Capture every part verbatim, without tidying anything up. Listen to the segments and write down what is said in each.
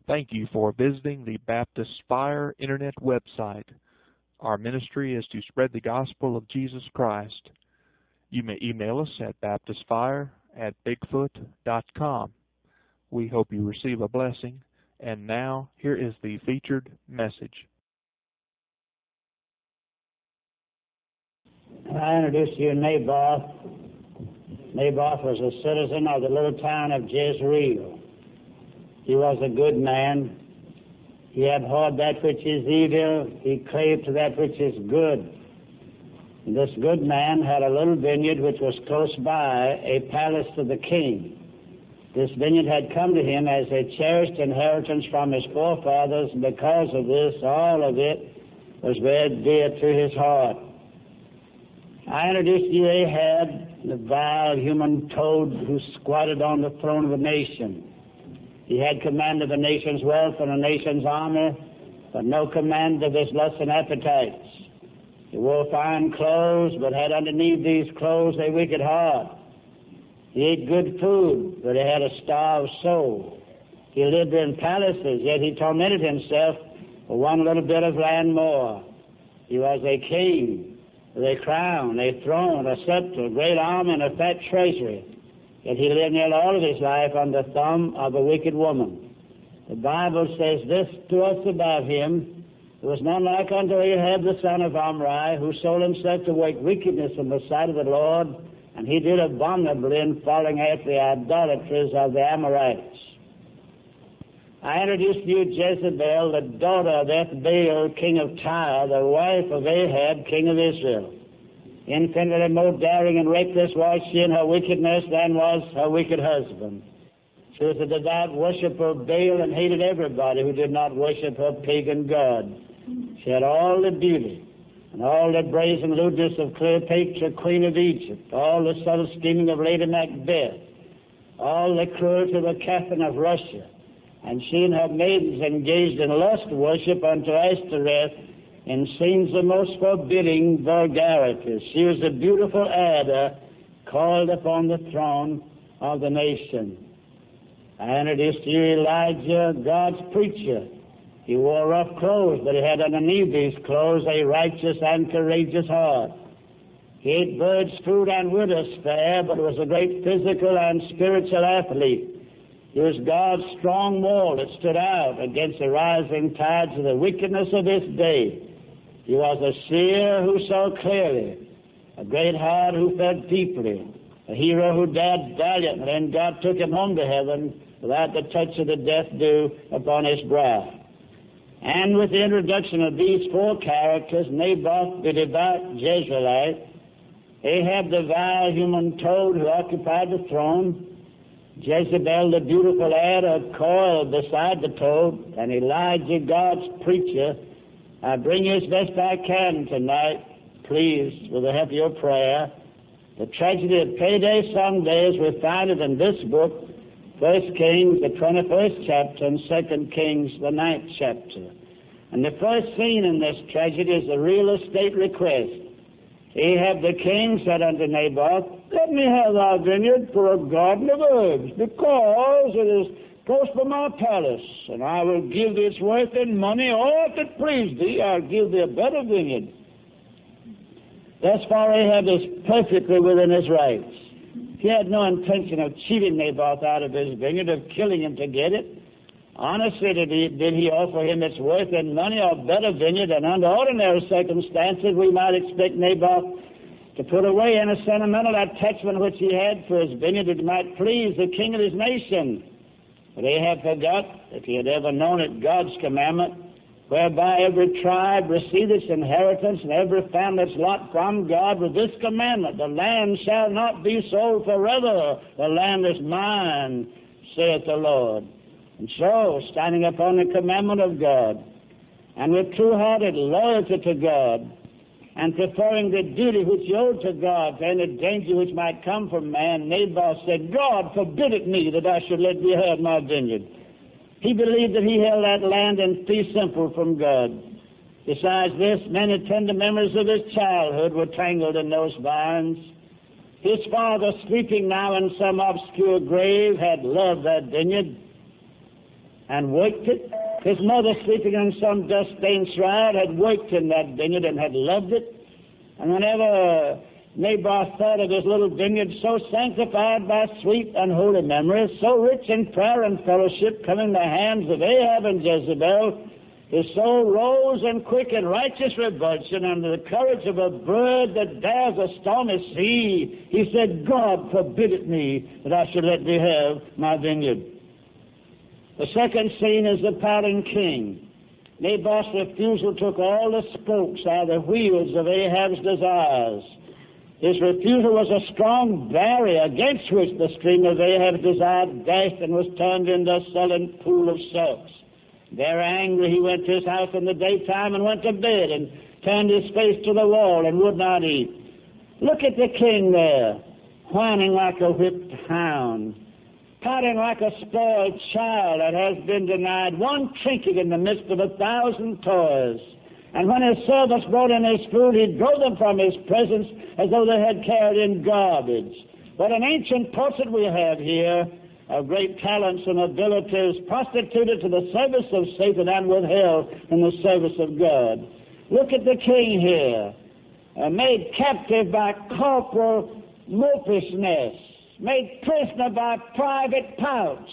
Thank you for visiting the Baptist Fire Internet website. Our ministry is to spread the gospel of Jesus Christ. You may email us at baptistfire at bigfoot dot com. We hope you receive a blessing. And now, here is the featured message. I introduce you to Naboth. Naboth was a citizen of the little town of Jezreel. He was a good man. He abhorred that which is evil. He clave to that which is good. And this good man had a little vineyard which was close by, a palace to the king. This vineyard had come to him as a cherished inheritance from his forefathers, and because of this, all of it was very dear to his heart. I introduced you Ahab, the vile human toad who squatted on the throne of a nation. He had command of the nation's wealth and the nation's army, but no command of his lusts and appetites. He wore fine clothes, but had underneath these clothes a wicked heart. He ate good food, but he had a starved soul. He lived in palaces, yet he tormented himself for one little bit of land more. He was a king with a crown, a throne, a scepter, a great army, and a fat treasury. Yet he lived nearly all of his life under the thumb of a wicked woman. The Bible says this to us about him: there was none like unto Ahab the son of Omri, who sold himself to work wickedness in the sight of the Lord, and he did abominably in following after the idolatries of the Amorites. I introduced you Jezebel, the daughter of Ethbaal, king of Tyre, the wife of Ahab, king of Israel. Infinitely more daring and reckless was she in her wickedness than was her wicked husband. She was a devout worshiper of Baal and hated everybody who did not worship her pagan god. She had all the beauty and all the brazen lewdness of Cleopatra, queen of Egypt, all the subtle scheming of Lady Macbeth, all the cruelty of the Catherine of Russia. And she and her maidens engaged in lust worship unto Ashtoreth in scenes the most forbidding vulgarities. She was a beautiful Ada called upon the throne of the nation. I introduced to you Elijah, God's preacher. He wore rough clothes, but he had underneath these clothes a righteous and courageous heart. He ate birds' food and widow's fare, but was a great physical and spiritual athlete. He was God's strong wall that stood out against the rising tides of the wickedness of this day. He was a seer who saw clearly, a great heart who felt deeply, a hero who died valiantly, and God took him home to heaven without the touch of the death dew upon his brow. And with the introduction of these four characters, Naboth the devout Jezreelite, Ahab the vile human toad who occupied the throne, Jezebel the beautiful Ada coiled beside the toad, and Elijah God's preacher, I bring you as best I can tonight, please, with the help of your prayer, the tragedy of Payday Sunday as we find it in this book, First Kings, the twenty-first chapter, and Second Kings, the ninth chapter. And the first scene in this tragedy is a real estate request. Ahab the king said unto Naboth, let me have thy vineyard for a garden of herbs, because it is close by my palace, and I will give thee its worth in money, or if it please thee, I'll give thee a better vineyard. Thus far Ahab is perfectly within his rights. He had no intention of cheating Naboth out of his vineyard, of killing him to get it. Honestly, did he, did he offer him its worth in money or better vineyard, and under ordinary circumstances we might expect Naboth to put away any sentimental attachment which he had for his vineyard that might please the king of his nation. But Ahab forgot, if he had ever known it, God's commandment, whereby every tribe received its inheritance and every family its lot from God with this commandment: the land shall not be sold forever. The land is mine, saith the Lord. And so, standing upon the commandment of God, and with true-hearted loyalty to God, and preferring the duty which he owed to God to any danger which might come from man, Naboth said, God forbid it me that I should let thee have my vineyard. He believed that he held that land in fee simple from God. Besides this, many tender memories of his childhood were tangled in those vines. His father, sleeping now in some obscure grave, had loved that vineyard. and worked it. His mother, sleeping on some dust-stained shroud, had worked in that vineyard and had loved it. And whenever Naboth thought of his little vineyard, so sanctified by sweet and holy memories, so rich in prayer and fellowship, coming in the hands of Ahab and Jezebel, his soul rose in quick and righteous revulsion under the courage of a bird that dares a stormy sea. He said, God forbid it me that I should let thee have my vineyard. The second scene is the pouting king. Naboth's refusal took all the spokes out of the wheels of Ahab's desires. His refusal was a strong barrier against which the stream of Ahab's desire dashed and was turned into a sullen pool of salts. Very angry, he went to his house in the daytime and went to bed and turned his face to the wall and would not eat. Look at the king there, whining like a whipped hound, pouting like a spoiled child that has been denied one trinket in the midst of a thousand toys. And when his servants brought in his food, he drove them from his presence as though they had carried in garbage. What an ancient portrait we have here of great talents and abilities prostituted to the service of Satan and withheld in the service of God. Look at the king here, uh, made captive by corporal mopishness, made prisoner by private pouts.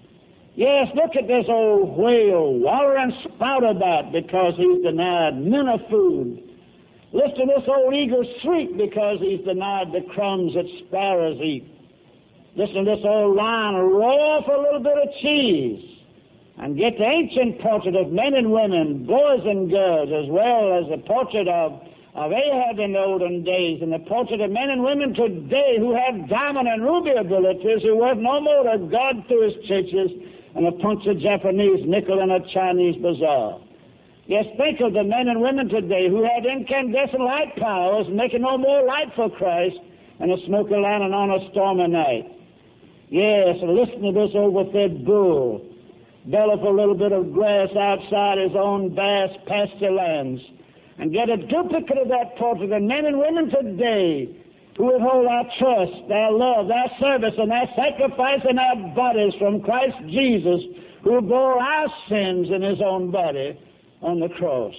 Yes, look at this old whale, waller and spout about because he's denied men of food. Listen to this old eagle shriek because he's denied the crumbs that sparrows eat. Listen to this old lion roar for a little bit of cheese. And get the ancient portrait of men and women, boys and girls, as well as the portrait of, of Ahab in the olden days, and the portrait of men and women today who have diamond and ruby abilities, who work no more to God through his churches and a punch of Japanese nickel in a Chinese bazaar. Yes, think of the men and women today who have incandescent light powers, making no more light for Christ than a smoky lantern on a stormy night. Yes, listen to this overfed bull, bellow for a little bit of grass outside his own vast pasture lands, and get a duplicate of that portrait of men and women today who withhold our trust, their love, their service, and their sacrifice in our bodies from Christ Jesus, who bore our sins in his own body on the cross.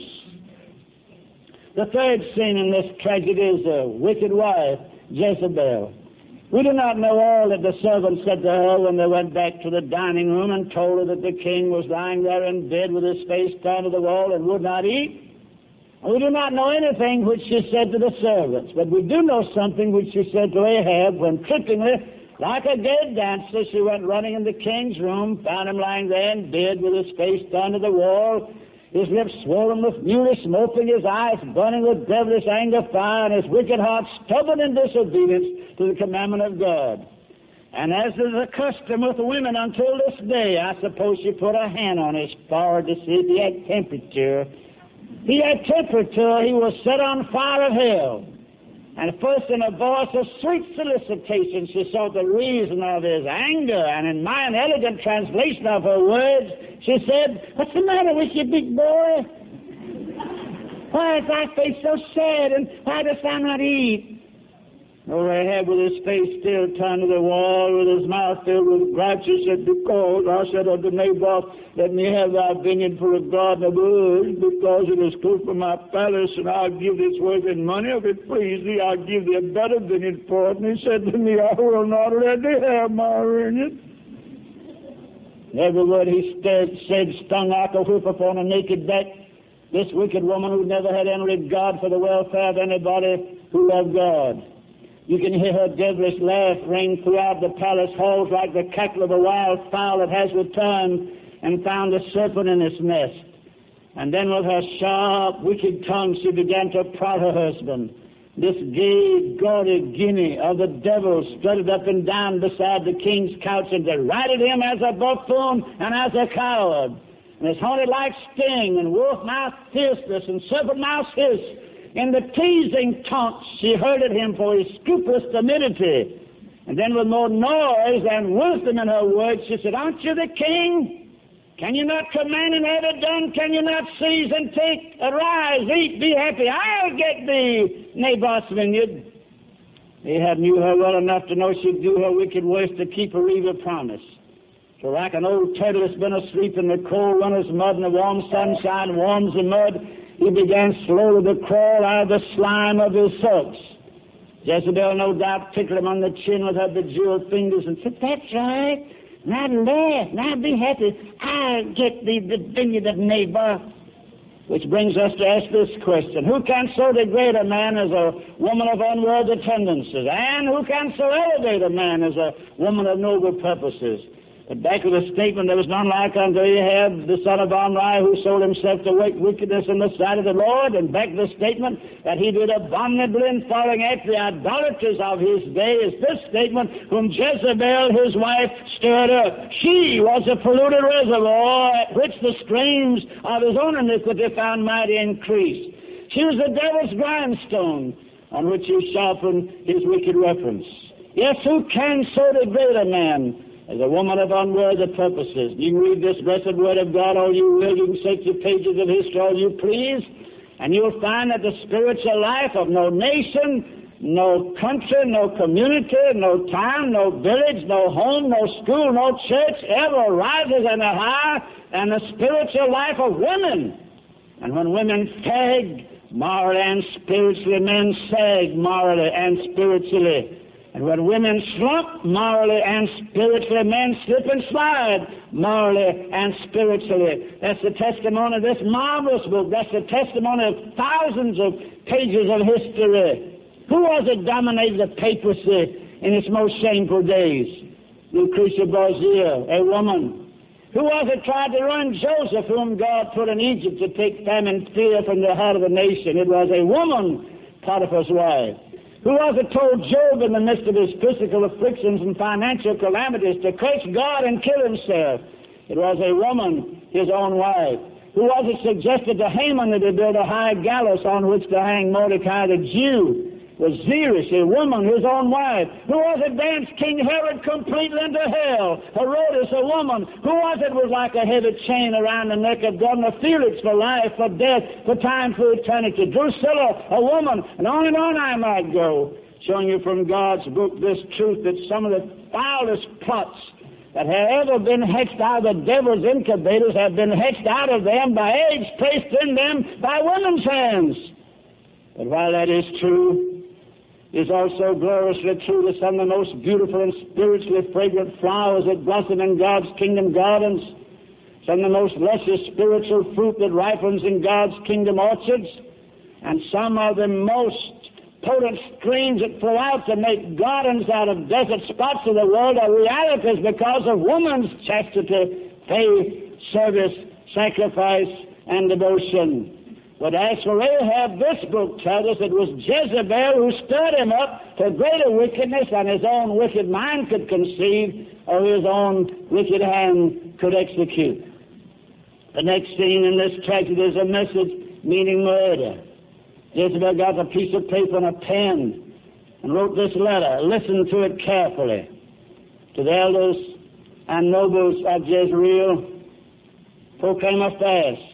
The third scene in this tragedy is the wicked wife, Jezebel. We do not know all that the servants said to her when they went back to the dining room and told her that the king was lying there in bed with his face turned to the wall and would not eat. We do not know anything which she said to the servants, but we do know something which she said to Ahab when, trippingly, like a gay dancer, she went running in the king's room, found him lying there in bed with his face turned to the wall, his lips swollen with newly smoking, his eyes burning with devilish anger fire, and his wicked heart stubborn in disobedience to the commandment of God. And as is the custom with women until this day, I suppose she put her hand on his forehead to see if he had temperature. He had temperature, he was set on fire of hell. And first in a voice of sweet solicitation, she sought the reason of his anger, and in my inelegant translation of her words, she said, "What's the matter with you, big boy? Why is thy face so sad, and why dost thou not eat?" Old Ahab, with his face still turned to the wall, with his mouth filled with gripes, he said, "Because I said unto Naboth, let me have thy vineyard for a garden of herbs, because it is close to my palace, and I'll give this worth in money. If it please thee, I'll give thee a better vineyard for it." And he said to me, "I will not let thee have my vineyard." Every word he said, said stung like a whip upon a naked back. This wicked woman who never had any regard for the welfare of anybody who loved God. You can hear her devilish laugh ring throughout the palace halls like the cackle of a wild fowl that has returned and found a serpent in its nest. And then with her sharp, wicked tongue she began to prod her husband. This gay, gaudy guinea of the devil strutted up and down beside the king's couch and derided him as a buffoon and as a coward. And his haunted-like sting and wolf-mouth fierceness and serpent-mouth hiss, in the teasing taunts she hurted him for his scrupulous timidity. And then with more noise and wisdom in her words, she said, "Aren't you the king? Can you not command and have it done? Can you not seize and take? Arise, eat, be happy. I'll get thee Naboth's vineyard." Ahab knew her well enough to know she'd do her wicked worst to keep her evil promise. So like an old turtle that's been asleep in the cold winter's mud and the warm sunshine warms the mud, he began slowly to crawl out of the slime of his sulks. Jezebel no doubt tickled him on the chin with her bejeweled fingers and said, "That's right. Now laugh. Now be happy. I'll get thee the vineyard of Naboth." Which brings us to ask this question: who can so degrade a man as a woman of unworthy tendencies? And who can so elevate a man as a woman of noble purposes? But back to the statement, there was none like unto Ahab, the son of Omri, who sold himself to work wickedness in the sight of the Lord. And back to the statement that he did abominably in following after the idolaters of his day is this statement: whom Jezebel, his wife, stirred up. She was a polluted reservoir at which the streams of his own iniquity found mighty increase. She was the devil's grindstone on which he sharpened his wicked weapons. Yes, who can so degrade a man as a woman of unworthy purposes? You can read this blessed word of God all you will. You can search the pages of history all you please, and you'll find that the spiritual life of no nation, no country, no community, no town, no village, no home, no school, no church ever rises any higher than the spiritual life of women. And when women fag morally and spiritually, men sag morally and spiritually. And when women slump morally and spiritually, men slip and slide morally and spiritually. That's the testimony of this marvelous book. That's the testimony of thousands of pages of history. Who was it dominated the papacy in its most shameful days? Lucretia Borgia, a woman. Who was it tried to ruin Joseph, whom God put in Egypt to take famine fear from the heart of the nation? It was a woman, Potiphar's wife. Who was it told Job in the midst of his physical afflictions and financial calamities to curse God and kill himself? It was a woman, his own wife. Who was it suggested to Haman that he build a high gallows on which to hang Mordecai the Jew? It was Zeresh, a woman, his own wife. Who was it danced King Herod completely into hell? Herodes, a woman. Who was it was like a heavy chain around the neck of Governor Felix for life, for death, for time, for eternity? Drusilla, a woman. And on and on I might go, showing you from God's book this truth that some of the foulest plots that have ever been hatched out of the devil's incubators have been hatched out of them by eggs placed in them by women's hands. But while that is true, is also gloriously true that some of the most beautiful and spiritually fragrant flowers that blossom in God's kingdom gardens, some of the most luscious spiritual fruit that ripens in God's kingdom orchards, and some of the most potent streams that flow out to make gardens out of desert spots of the world are realities because of woman's chastity, faith, service, sacrifice, and devotion. But as for Ahab, this book tells us it was Jezebel who stirred him up to greater wickedness than his own wicked mind could conceive or his own wicked hand could execute. The next scene in this tragedy is a message meaning murder. Jezebel got a piece of paper and a pen and wrote this letter. Listen to it carefully. To the elders and nobles of Jezreel, proclaim a fast.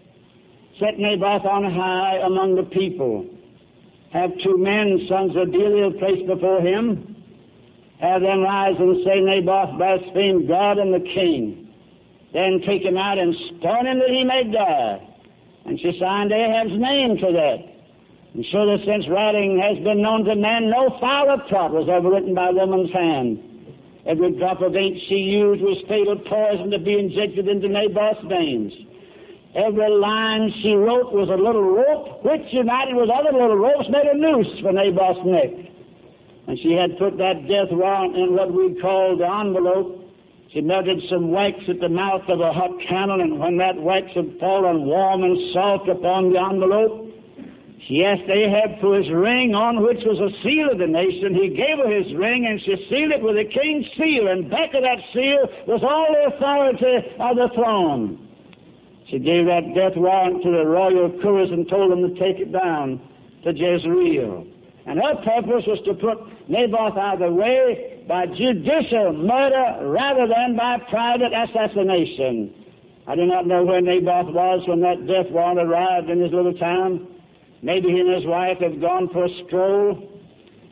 Set Naboth on high among the people. Have two men, sons of Belial, placed before him. Have them rise and say, Naboth blasphemed God and the king. Then take him out and stone him that he may die. And she signed Ahab's name to that. And surely since writing has been known to man, no fouler plot was ever written by woman's hand. Every drop of ink she used was fatal poison to be injected into Naboth's veins. Every line she wrote was a little rope, which united with other little ropes made a noose for Naboth's neck. And she had put that death warrant in what we call the envelope. She melted some wax at the mouth of a hot candle, and when that wax had fallen warm and soft upon the envelope, she asked Ahab for his ring, on which was a seal of the nation. He gave her his ring, and she sealed it with a king's seal, and back of that seal was all the authority of the throne. She gave that death warrant to the royal couriers and told them to take it down to Jezreel. And her purpose was to put Naboth out of the way by judicial murder rather than by private assassination. I do not know where Naboth was when that death warrant arrived in his little town. Maybe he and his wife had gone for a stroll.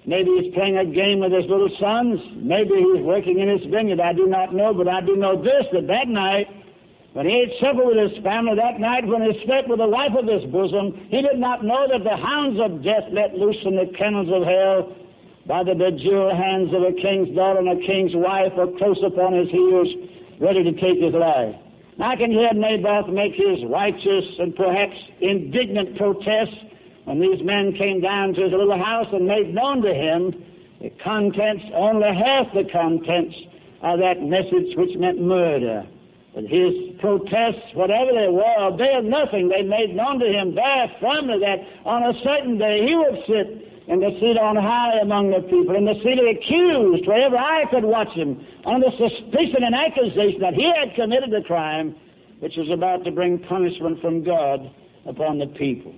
Maybe he's playing a game with his little sons. Maybe he's working in his vineyard. I do not know, but I do know this, that that night, when he ate supper with his family, that night when he slept with the wife of his bosom, he did not know that the hounds of death let loose from the kennels of hell by the bejeweled hands of a king's daughter and a king's wife were close upon his heels, ready to take his life. Now I can hear Naboth make his righteous and perhaps indignant protests when these men came down to his little house and made known to him the contents, only half the contents of that message which meant murder. But his protests, whatever they were, availed nothing. They made known to him very firmly that on a certain day he would sit in the seat on high among the people, in the seat of the accused, wherever I could watch him, under suspicion and accusation that he had committed the crime which was about to bring punishment from God upon the people.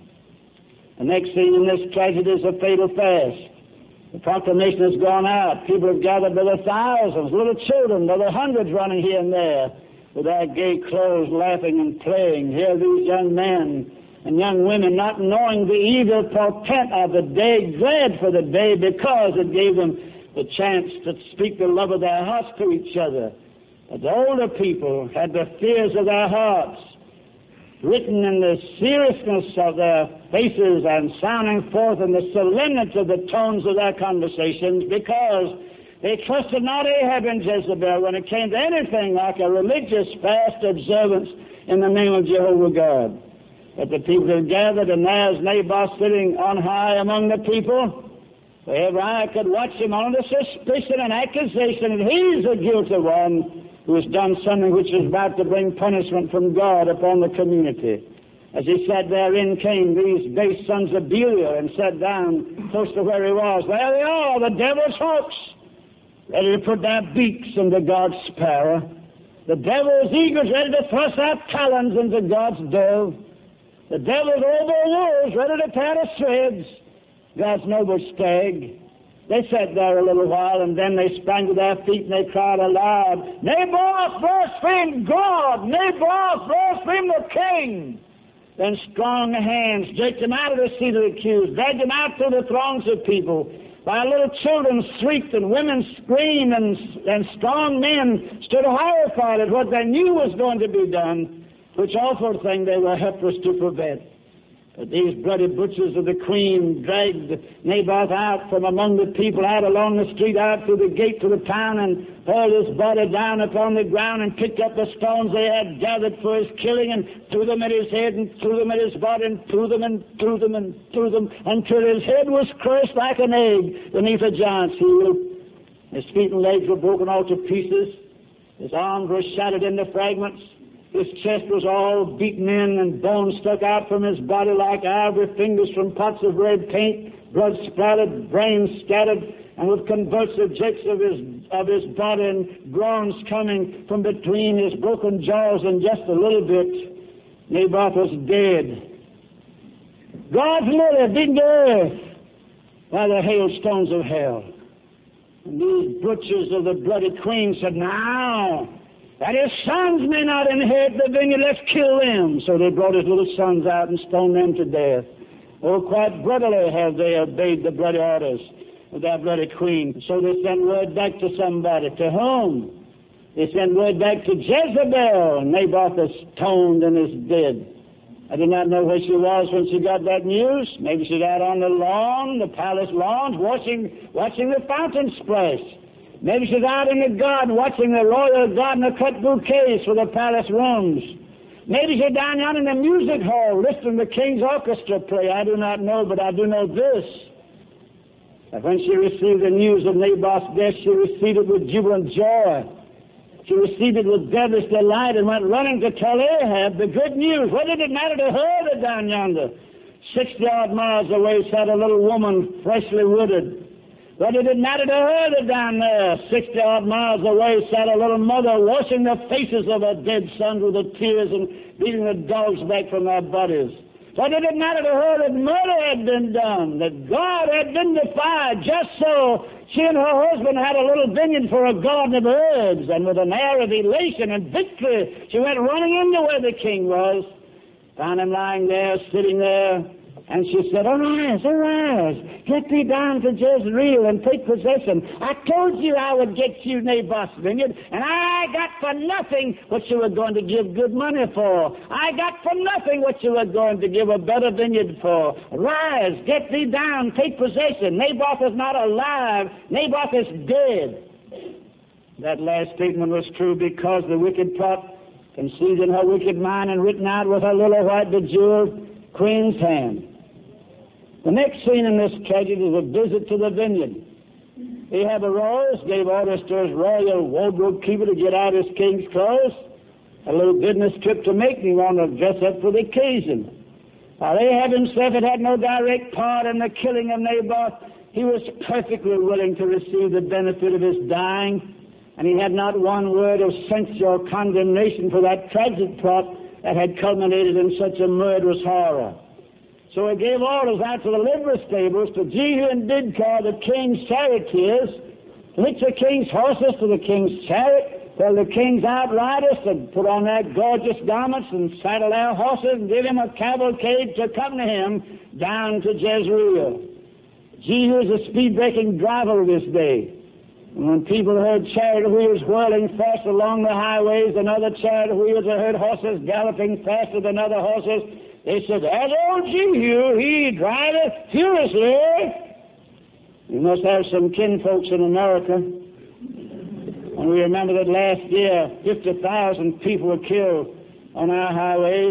The next scene in this tragedy is a fatal fast. The proclamation has gone out. People have gathered by the thousands, little children by the hundreds running here and there, with their gay clothes, laughing and playing. Here these young men and young women, not knowing the evil portent of the day, glad for the day because it gave them the chance to speak the love of their hearts to each other. But the older people had the fears of their hearts written in the seriousness of their faces and sounding forth in the solemnity of the tones of their conversations, because they trusted not Ahab and Jezebel when it came to anything like a religious fast observance in the name of Jehovah God. But the people had gathered, and there's Naboth sitting on high among the people. Wherever I could watch him under suspicion and accusation, and he's the guilty one who has done something which is about to bring punishment from God upon the community. As he sat there, in came these base sons of Belial and sat down close to where he was. There they are, the devil's hooks, ready to put their beaks into God's sparrow. The devil's eagles ready to thrust their talons into God's dove. The devil's oval wolves ready to tear to shreds God's noble stag. They sat there a little while, and then they sprang to their feet and they cried aloud, Naboth blasphemed God! Naboth blasphemed the king! Then strong hands jerked him out of the seat of the accused, dragged him out through the throngs of people. While little children shrieked and women screamed and, and strong men stood horrified at what they knew was going to be done, which awful thing they were helpless to prevent. But these bloody butchers of the queen dragged Naboth out from among the people, out along the street, out through the gate to the town, and hurled his body down upon the ground and picked up the stones they had gathered for his killing and threw them at his head and threw them at his body and threw them and threw them and threw them until his head was crushed like an egg beneath a giant's heel. His feet and legs were broken all to pieces. His arms were shattered into fragments. His chest was all beaten in and bones stuck out from his body like ivory fingers from pots of red paint, blood splattered, brains scattered, and with convulsive jerks of his of his body and groans coming from between his broken jaws in just a little bit, Naboth was dead. God's lily beaten to earth by the hailstones of hell. And these butchers of the bloody queen said, now, that his sons may not inherit the vineyard, let's kill them. So they brought his little sons out and stoned them to death. Oh, quite brutally have they obeyed the bloody orders of their bloody queen. So they sent word back to somebody. To whom? They sent word back to Jezebel. Naboth is stoned and is dead. I did not know where she was when she got that news. Maybe she's out on the lawn, the palace lawns, watching, watching the fountain splash. Maybe she's out in the garden watching the royal gardener cut bouquets for the palace rooms. Maybe she's down yonder in the music hall listening to the king's orchestra play. I do not know, but I do know this. That when she received the news of Naboth's death, she received it with jubilant joy. She received it with devilish delight and went running to tell Ahab the good news. What did it matter to her that down yonder, sixty-odd miles away, sat a little woman freshly wooded? What did it matter to her that down there, sixty-odd miles away, sat a little mother washing the faces of her dead sons with her tears and beating the dogs back from their bodies? What did it matter to her that murder had been done, that God had been defied? Just so she and her husband had a little vineyard for a garden of herbs, and with an air of elation and victory, she went running into where the king was, found him lying there, sitting there, And she said, arise, arise, get thee down to Jezreel and take possession. I told you I would get you Naboth's vineyard, and I got for nothing what you were going to give good money for. I got for nothing what you were going to give a better vineyard for. Rise, get thee down, take possession. Naboth is not alive. Naboth is dead. That last statement was true because the wicked plot conceived in her wicked mind and written out with her little white bejeweled queen's hand. The next scene in this tragedy is a visit to the vineyard. Ahab arose, gave orders to his royal wardrobe keeper to get out his king's clothes, a little business trip to make, and he wanted to dress up for the occasion. While Ahab himself had had no direct part in the killing of Naboth, he was perfectly willing to receive the benefit of his dying, and he had not one word of censure or condemnation for that tragic plot that had culminated in such a murderous horror. So he gave orders out to the livery stables, to Jehu and Bidkar, the king's charioteers, to hitch the king's horses to the king's chariot, tell the king's outriders to put on their gorgeous garments and saddle their horses and give him a cavalcade to accompany him down to Jezreel. Jehu is a speed-breaking driver of his day. And when people heard chariot wheels whirling fast along the highways and other chariot wheels, they heard horses galloping faster than other horses, they said, "That old Jehu, he driveth furiously." We must have some kinfolks in America. And we remember that last year, fifty thousand people were killed on our highways.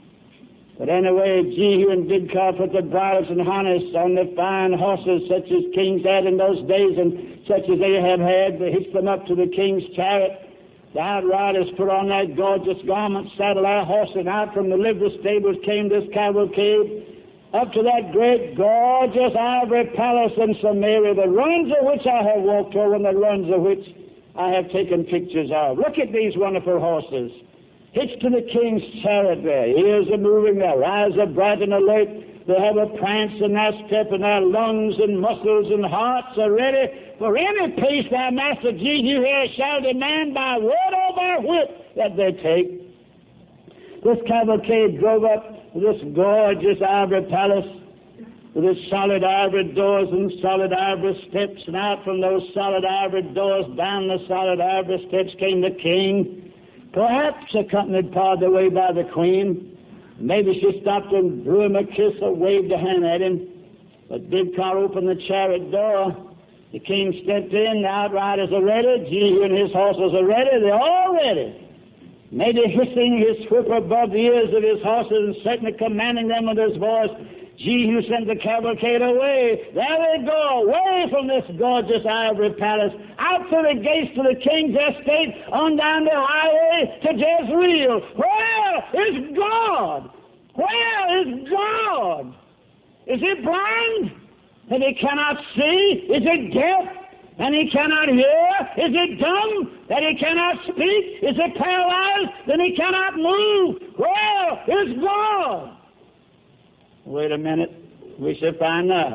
But anyway, Jehu and Bidkar put the bridles and harness on the fine horses such as kings had in those days and such as Ahab had. They hitched them up to the king's chariot. The outriders put on their gorgeous garments, saddled our horses, and out from the livery stables came this cavalcade up to that great, gorgeous ivory palace in Samaria, the ruins of which I have walked over and the ruins of which I have taken pictures of. Look at these wonderful horses, hitched to the king's chariot there. Ears are moving, their eyes are bright and alert. They have a prance in their step, and their lungs and muscles and hearts are ready for any pace their master Jehu here shall demand by word or by whip that they take. This cavalcade drove up to this gorgeous ivory palace with its solid ivory doors and solid ivory steps, and out from those solid ivory doors, down the solid ivory steps came the king, perhaps accompanied part of the way by the queen. Maybe she stopped and drew him a kiss or waved a hand at him. But Bidkar opened the chariot door. The king stepped in. The outriders are ready. Jehu and his horses are ready. They're all ready. Maybe hissing his whip above the ears of his horses and certainly commanding them with his voice, Jehu sent the cavalcade away. There they go, away from this gorgeous ivory palace, out to the gates to the king's estate, on down the highway to Jezreel. Where is God? Where is God? Is he blind that he cannot see? Is he deaf and he cannot hear? Is he dumb that he cannot speak? Is he paralyzed that he cannot move? Where is God? Wait a minute, we shall find out.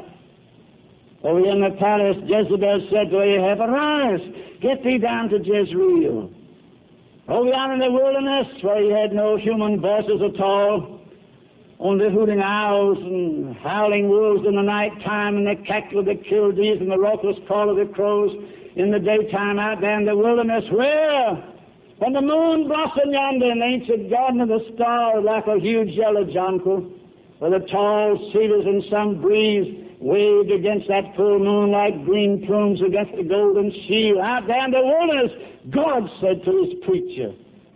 Over in the palace, Jezebel said to Ahab, arise, get thee down to Jezreel. Over yonder in the wilderness, where he had no human voices at all, only hooting owls and howling wolves in the night time, and the cackle of the killdees and the raucous call of the crows in the daytime out there in the wilderness, where, when the moon blossomed yonder in the ancient garden of the stars like a huge yellow jonquil, where the tall cedars in some breeze waved against that full moon like green plumes against the golden shield. Out there in the wilderness, God said to his preacher,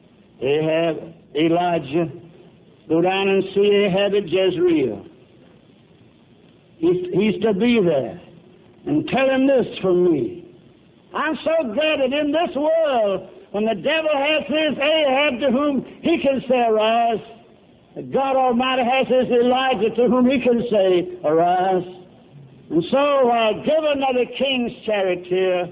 Ahab, Elijah, go down and see Ahab at Jezreel. He's, he's to be there. And tell him this from me. I'm so glad that in this world, when the devil has his Ahab to whom he can say, arise, God Almighty has his Elijah to whom he can say, arise. And so, uh, given by the king's charioteer,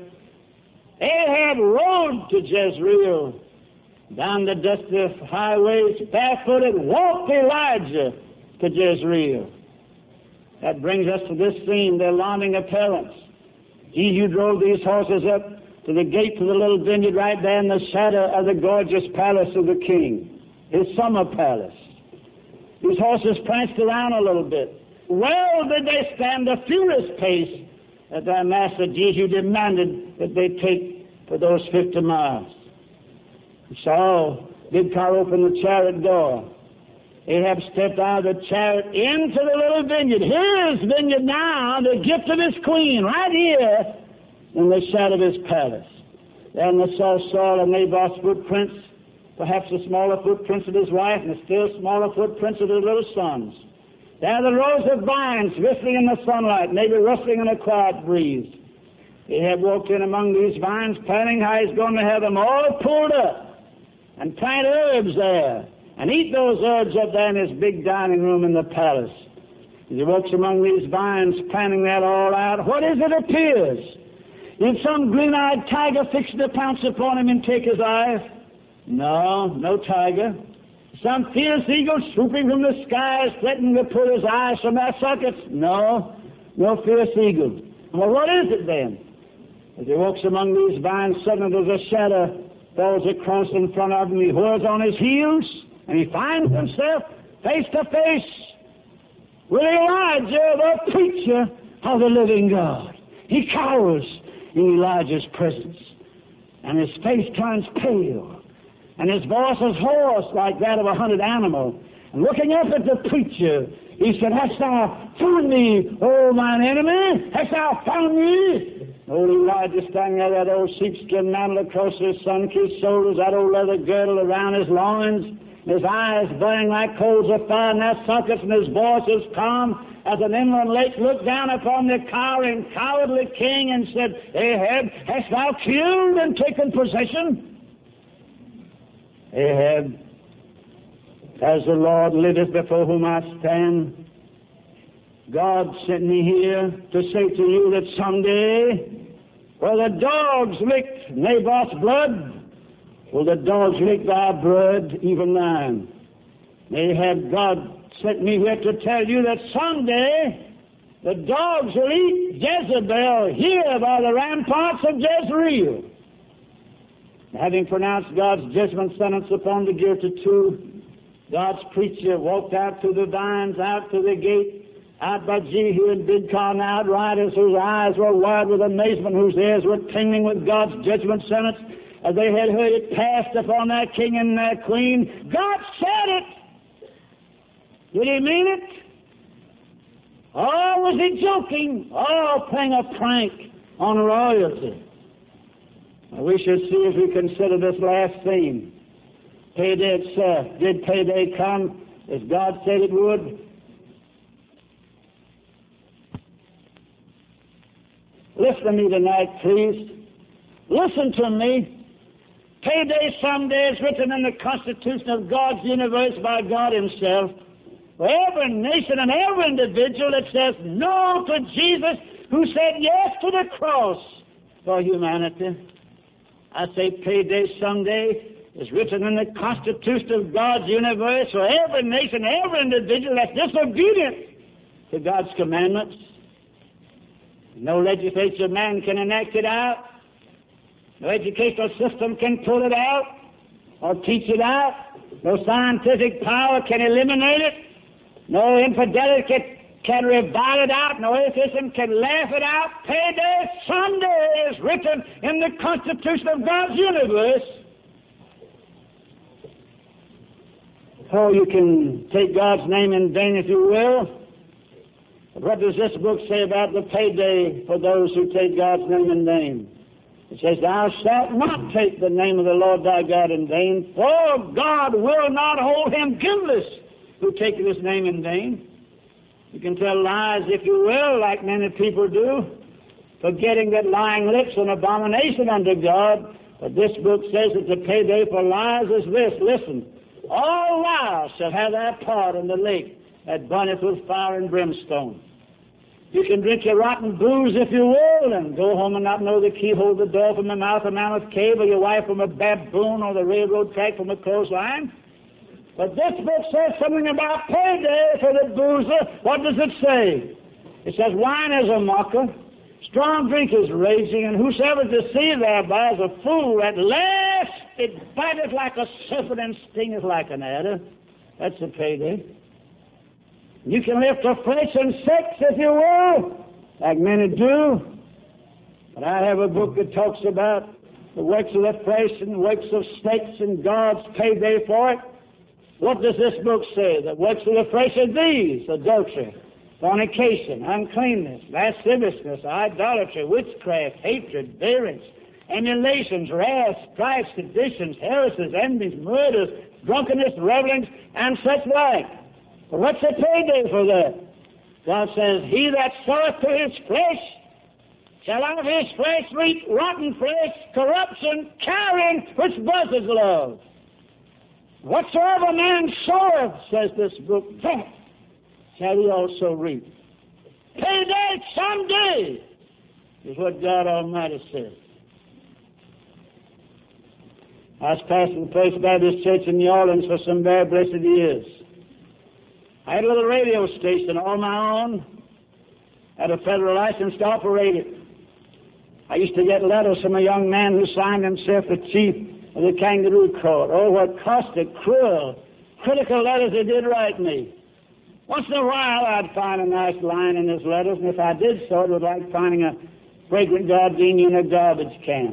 Ahab rode to Jezreel. Down the dusty highways, barefooted, walked Elijah to Jezreel. That brings us to this scene, the alarming appearance. Jehu drove these horses up to the gate to the little vineyard right there in the shadow of the gorgeous palace of the king, his summer palace. These horses pranced around a little bit. well did they stand the furious pace that their master Jesus demanded that they take for those fifty miles. Saul did car open the chariot door. Ahab stepped out of the chariot into the little vineyard. Here's vineyard now, the gift of his queen, right here in the shadow of his palace. Then they saw Saul and Naboth's footprints, perhaps the smaller footprints of his wife and the still smaller footprints of his little sons. There the rows of vines whistling in the sunlight, maybe rustling in a quiet breeze. Ahab walked in among these vines, planning how he's going to have them all pulled up and plant herbs there and eat those herbs up there in his big dining room in the palace. As he walks among these vines, planning that all out, what is it appears? Is some green-eyed tiger fixing to pounce upon him and take his eyes? No, no tiger. Some fierce eagle swooping from the skies, threatening to pull his eyes from their sockets? No, no fierce eagle. Well, what is it then? As he walks among these vines, suddenly there's a shadow falls across in front of him. He whirls on his heels, and he finds himself face to face with Elijah, the preacher of the living God. He cowers in Elijah's presence, and his face turns pale, and his voice is hoarse like that of a hunted animal. And looking up at the preacher, he said, "Hast thou found me, O mine enemy? Hast thou found me?" Old Elijah standing there, that old sheepskin mantle across his sun-kissed shoulders, that old leather girdle around his loins, his eyes burning like coals of fire in their sockets, and his voice is calm as an inland lake, looked down upon the cowering, cowardly king and said, "Ahab, hast thou killed and taken possession?" Ahab, as the Lord liveth before whom I stand, God sent me here to say to you that someday, where the dogs licked Naboth's blood, will the dogs lick thy blood, even thine. Ahab, God sent me here to tell you that someday the dogs will eat Jezebel here by the ramparts of Jezreel. Having pronounced God's judgment sentence upon the guilty two, God's preacher walked out to the vines, out to the gate, out by Jehu and Bidkar and outriders whose eyes were wide with amazement, whose ears were tingling with God's judgment sentence, as they had heard it passed upon their king and their queen. God said it. Did he mean it? Or was he joking? Or playing a prank on royalty? Well, we should see as we consider this last theme. Payday itself. Did payday come as God said it would? Listen to me tonight, please. Listen to me. Payday someday is written in the Constitution of God's universe by God himself. For every nation and every individual that says no to Jesus, who said yes to the cross for humanity. I say payday someday is written in the Constitution of God's universe for every nation, every individual that's disobedient to God's commandments. No legislature man can enact it out. No educational system can pull it out or teach it out. No scientific power can eliminate it. No infidelity can revile it out. No atheism can laugh it out. Payday someday is written in the Constitution of God's universe. Oh, you can take God's name in vain if you will. But what does this book say about the payday for those who take God's name in vain? It says, "Thou shalt not take the name of the Lord thy God in vain, for God will not hold him guiltless who taketh his name in vain." You can tell lies, if you will, like many people do, forgetting that lying lips are an abomination unto God. But this book says that the payday for lies is this. Listen, all lies shall have their part in the lake that burneth with fire and brimstone. You can drink your rotten booze, if you will, and go home and not know the keyhole of the door from the mouth of Mammoth Cave, or your wife from a baboon, or the railroad track from a clothesline. But this book says something about payday for the boozer. What does it say? It says, "Wine is a mocker, strong drink is raging, and whosoever is deceived thereby is a fool. At last it biteth like a serpent and stingeth like an adder." That's the payday. You can live for flesh and sex if you will, like many do. But I have a book that talks about the works of the flesh and the works of sex and God's payday for it. What does this book say? The works of the flesh are these: adultery, fornication, uncleanness, lasciviousness, idolatry, witchcraft, hatred, variance, emulations, wrath, strife, seditions, heresies, envies, murders, drunkenness, revelings, and such like. But what's the payday for that? God says, he that soweth to his flesh shall out of his flesh reap rotten flesh, corruption, carrion, which buzzes love. Whatsoever man soweth, says this book, that shall he also reap. Payday someday is what God Almighty says. I was pastoring the First Baptist Church in New Orleans for some very blessed years. I had a little radio station all my own, had a federal license to operate it. I used to get letters from a young man who signed himself the chief of the Kangaroo Court. Oh, what caustic, cruel, critical letters he did write me. Once in a while, I'd find a nice line in his letters, and if I did so, it was like finding a fragrant gardenia in a garbage can.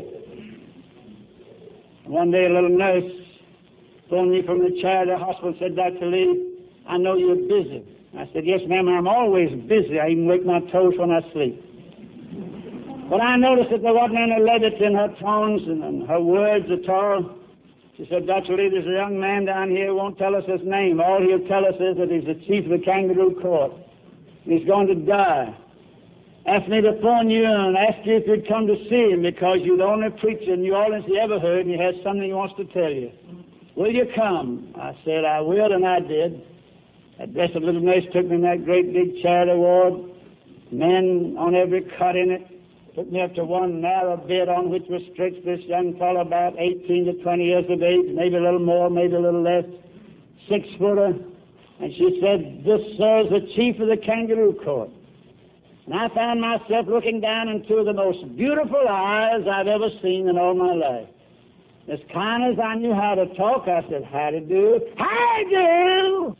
And one day, a little nurse phoned me from the chair of the hospital and said, Doctor Lee, I know you're busy. I said, yes, ma'am, I'm always busy. I even wake my toes when I sleep. But I noticed that there wasn't any levity in her tones and in her words at all. She said, Doctor Lee, there's a young man down here who won't tell us his name. All he'll tell us is that he's the chief of the Kangaroo Court. And he's going to die. Asked me to phone you and ask you if you'd come to see him because you're the only preacher in New Orleans he ever heard and he has something he wants to tell you. Will you come? I said, I will, and I did. That blessed little nurse took me in that great big charity ward, men on every cot in it, took me up to one narrow bed on which was stretched this young fellow about eighteen to twenty years of age, maybe a little more, maybe a little less, six-footer. And she said, this, sir, is the chief of the Kangaroo Court. And I found myself looking down into the most beautiful eyes I've ever seen in all my life. As kind as I knew how to talk, I said, how to do? How do?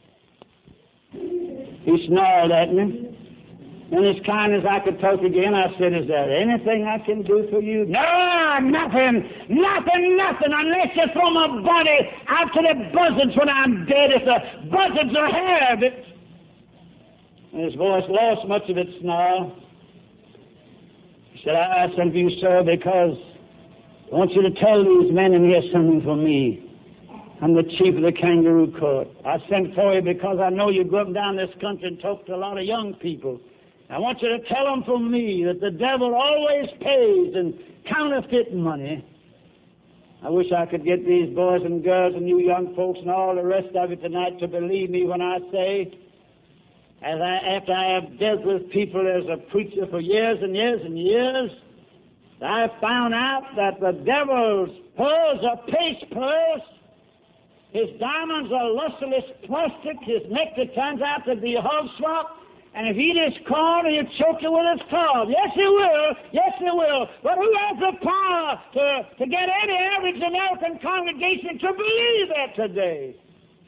He snarled at me. And as kind as I could talk again, I said, is there anything I can do for you? No, nothing, nothing, nothing, unless you throw my body out to the buzzards when I'm dead, if the buzzards will have it. And his voice lost much of its snarl. He said, I sent for you, sir, because I want you to tell these men and hear something from me. I'm the chief of the Kangaroo Court. I sent for you because I know you go up and down this country and talk to a lot of young people. I want you to tell them from me that the devil always pays in counterfeit money. I wish I could get these boys and girls and you young folks and all the rest of it tonight to believe me when I say, as I, after I have dealt with people as a preacher for years and years and years, I found out that the devil's pearls are paste pearls. His diamonds are lustreless plastic. His nectar turns out to be a hog swap. And if he eat his corn, he'll choke you with his cob. Yes, he will. Yes, he will. But who has the power to, to get any average American congregation to believe that today?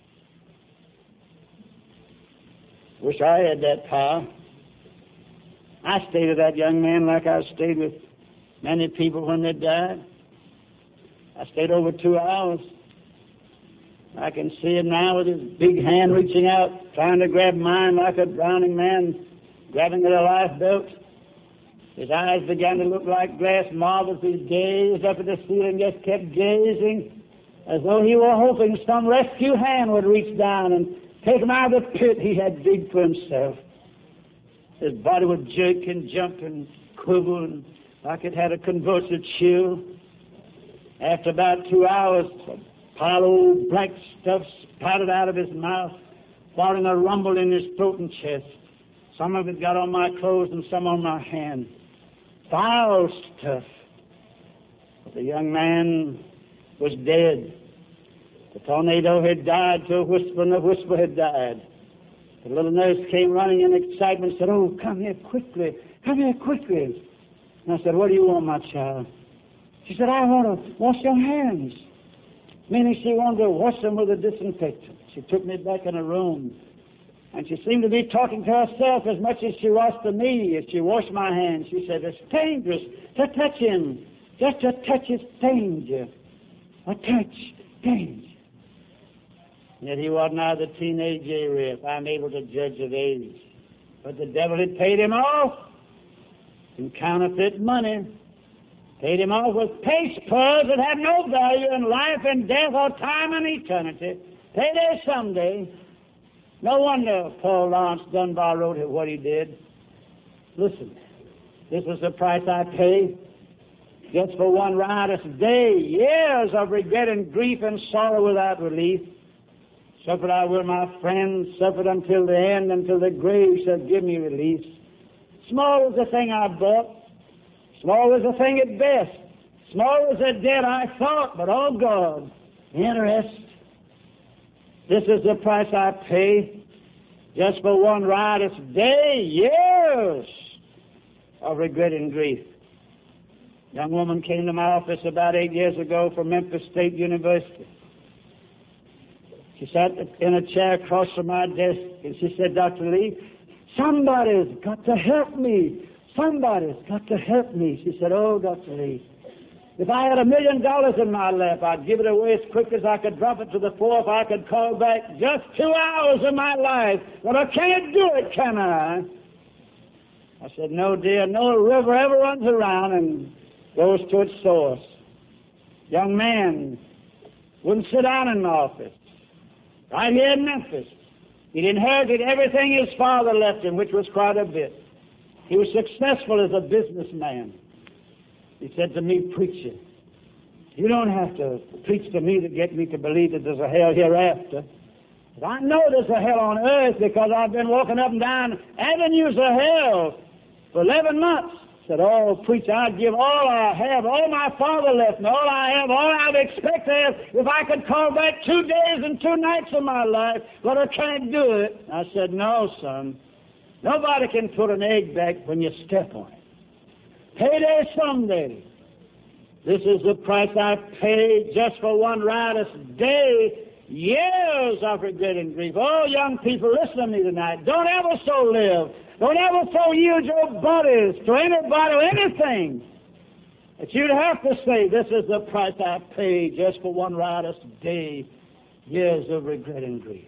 Wish I had that power. I stayed with that young man like I stayed with many people when they died. I stayed over two hours. I can see him now with his big hand reaching out, trying to grab mine like a drowning man grabbing at a life belt. His eyes began to look like glass marbles. He gazed up at the ceiling, just kept gazing, as though he were hoping some rescue hand would reach down and take him out of the pit he had digged for himself. His body would jerk and jump and quiver and like it had a convulsive chill. After about two hours, pile of old black stuff spouted out of his mouth, following a rumble in his throat and chest. Some of it got on my clothes and some on my hand. Foul stuff. But the young man was dead. The tornado had died to a whisper, and the whisper had died. The little nurse came running in excitement and said, oh, come here quickly. Come here quickly. And I said, what do you want, my child? She said, I want to wash your hands. Meaning she wanted to wash them with a disinfectant. She took me back in a room. And she seemed to be talking to herself as much as she was to me. As she washed my hands, she said, it's dangerous to touch him. Just to touch is danger. A touch, danger. Yet he wasn't out of the teenage area, if I'm able to judge of age. But the devil had paid him off in counterfeit money. Paid him off with paste pearls that had no value in life and death or time and eternity. Payday someday. No wonder Paul Laurence Dunbar wrote what he did. Listen, this was the price I paid just for one riotous day, years of regret and grief and sorrow without relief. Suffered I will, my friends, suffered until the end, until the grave shall give me release. Small was the thing I bought, small was the thing at best, small was the debt I thought, but oh God, interest. This is the price I pay just for one riotous day, years of regret and grief. A young woman came to my office about eight years ago from Memphis State University. She sat in a chair across from my desk and she said, Doctor Lee, somebody's got to help me. Somebody's got to help me. She said, oh, Doctor Lee, if I had a million dollars in my lap, I'd give it away as quick as I could drop it to the floor if I could call back just two hours of my life. But I can't do it, can I? I said, no, dear, no river ever runs around and goes to its source. Young man wouldn't sit down in the office. Right here in Memphis. He'd inherited everything his father left him, which was quite a bit. He was successful as a businessman. He said to me, preacher, you don't have to preach to me to get me to believe that there's a hell hereafter. But I know there's a hell on earth because I've been walking up and down avenues of hell for eleven months. I said, oh, preacher, I'd give all I have, all my father left me, all I have, all I'd expect to have if I could call back two days and two nights of my life, but I can't do it. I said, no, son. Nobody can put an egg back when you step on it. Payday someday. This is the price I paid just for one riotous day. Years of regret and grief. Oh, young people, listen to me tonight. Don't ever so live. Don't ever so yield your bodies to anybody or anything that you'd have to say, this is the price I paid just for one riotous day. Years of regret and grief.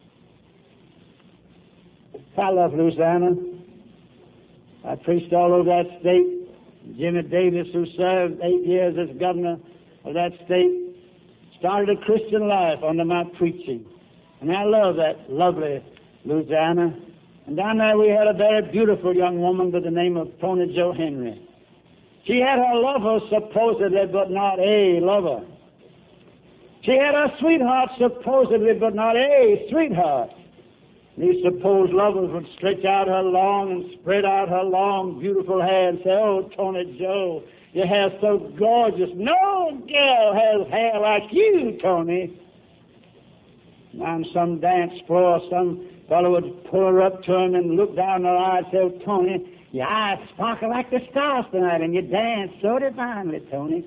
I love Louisiana. I preached all over that state. Jimmy Davis, who served eight years as governor of that state, started a Christian life under my preaching. And I love that lovely Louisiana. And down there we had a very beautiful young woman by the name of Tony Jo Henry. She had her lover supposedly, but not a lover. She had her sweetheart supposedly, but not a sweetheart. These supposed lovers would stretch out her long and spread out her long, beautiful hair and say, oh, Tony Jo, your hair's so gorgeous. No girl has hair like you, Tony. And on some dance floor, some fellow would pull her up to him and look down her eyes and say, oh, Tony, your eyes sparkle like the stars tonight, and you dance so divinely, Tony.